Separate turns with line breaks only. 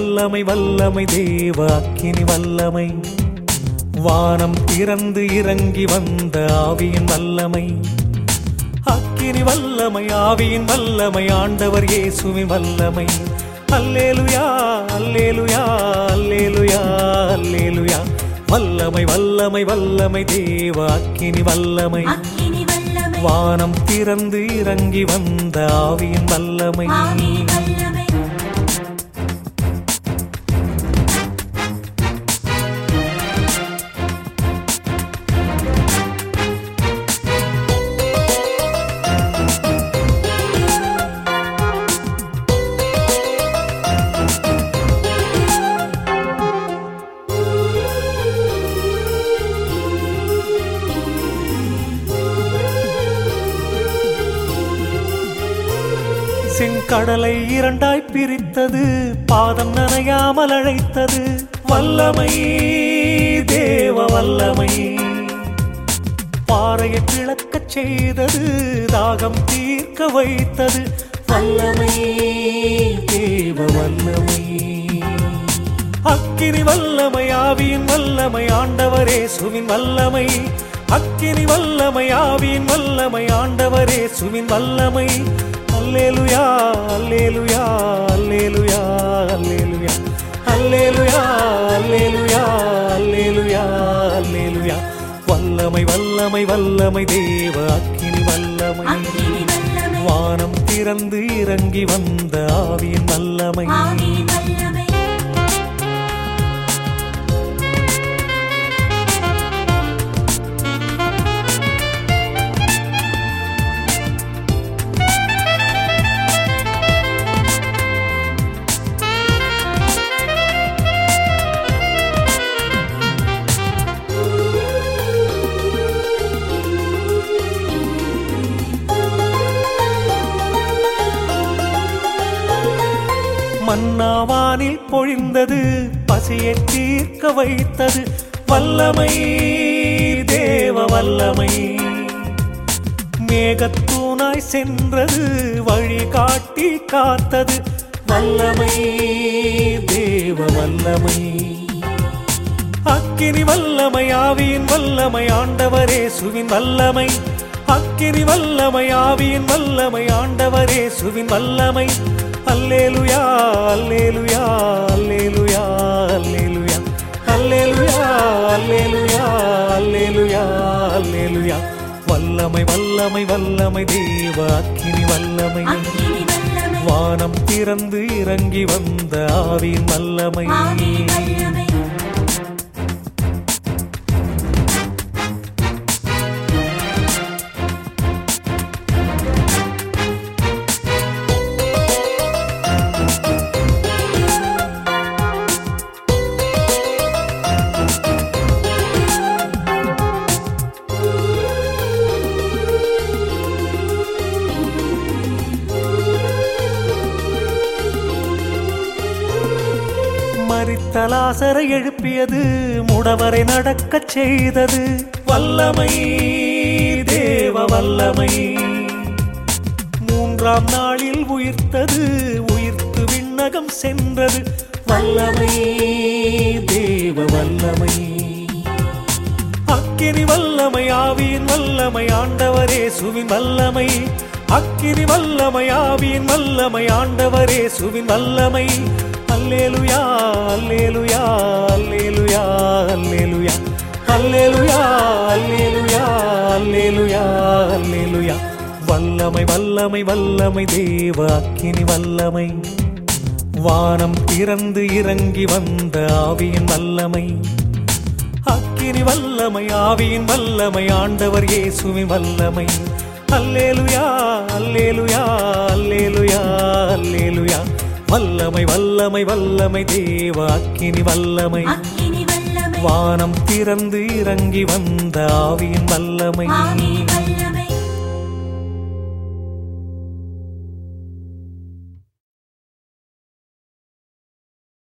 வல்லமை வல்லமை தேவ அக்கினி வல்லமை வானம் திறந்து இறங்கி வந்த ஆவியின் வல்லமை அக்கினி வல்லமை ஆவியின் வல்லமை ஆண்டவர் இயேசுவின் வல்லமை அல்லேலூயா அல்லேலூயா அல்லேலூயா அல்லேலூயா வல்லமை வல்லமை வல்லமை தேவ அக்கினி வல்லமை வானம் திறந்து இறங்கி வந்த ஆவியின் வல்லமை செங்கடலை இரண்டாய் பிரித்தது பாதம் நனையாமல் அழைத்தது வல்லமை தேவ வல்லமை பாறையை பிளக்கச் செய்தது தாகம் தீர்க்க வைத்தது வல்லமை தேவ வல்லமை அக்கினி வல்லமை ஆவியின் வல்லமை ஆண்டவர் இயேசுவின் வல்லமை அக்கினி வல்லமை ஆவியின் வல்லமை ஆண்டவர் இயேசுவின் வல்லமை அல்லேலூயா அல்லேலூயா அல்லேலூயா அல்லேலூயா அல்லேலூயா அல்லேலூயா அல்லேலூயா அல்லேலூயா வல்லமை வல்லமை வல்லமை தேவ அக்கினி வல்லமை வானம் திறந்து இறங்கி வந்த ஆவியின் வல்லமை மன்னாவானில் பொழிந்தது பசியை தீர்க்க வைத்தது வல்லமை தேவ வல்லமை மேகத்தூணாய் சென்றது வழி காட்டி காத்தது வல்லமை தேவ வல்லமை அக்கினி வல்லமை ஆவியின் வல்லமை ஆண்டவர் இயேசுவின் வல்லமை அக்கினி வல்லமை ஆவியின் வல்லமை ஆண்டவர் இயேசுவின் வல்லமை அல்லேலூயா அல்லேலூயா அல்லேலூயா அல்லேலூயா அல்லேலூயா அல்லேலூயா அல்லேலூயா அல்லேலூயா வல்லமை வல்லமை வல்லமை தேவ அக்கினி வல்லமை வானம் திறந்து இறங்கி வந்த ஆவியின் வல்லமை மரித்த லாசரை எழுப்பியது முடவரை நடக்கச் செய்தது வல்லமை தேவ வல்லமை மூன்றாம் நாளில் உயிர்த்தது உயிர்த்து விண்ணகம் சென்றது வல்லமை தேவ வல்லமை அக்கினி வல்லமை ஆவியின் வல்லமை ஆண்டவர் இயேசுவின் வல்லமை அக்கினி வல்லமை ஆவியின் வல்லமை ஆண்டவர் இயேசுவின் வல்லமை அல்லேலூயா அல்லேலூயா அல்லேலூயா அல்லேலூயா அல்லேலூயா அல்லேலூயா அல்லேலூயா அல்லேலூயா வல்லமை வல்லமை வல்லமை தேவ அக்கினி வல்லமை வானம் திறந்து இறங்கி வந்த ஆவியின் வல்லமை அக்கினி வல்லமை ஆவியின் வல்லமை ஆண்டவர் இயேசுவின் வல்லமை அல்லேலூயா அல்லேலூயா அல்லேலூயா அல்லேலூயா வல்லமை வல்லமை வல்லமை தேவ அக்கினி வல்லமை வானம் திறந்து இறங்கி வந்த ஆவியின் வல்லமை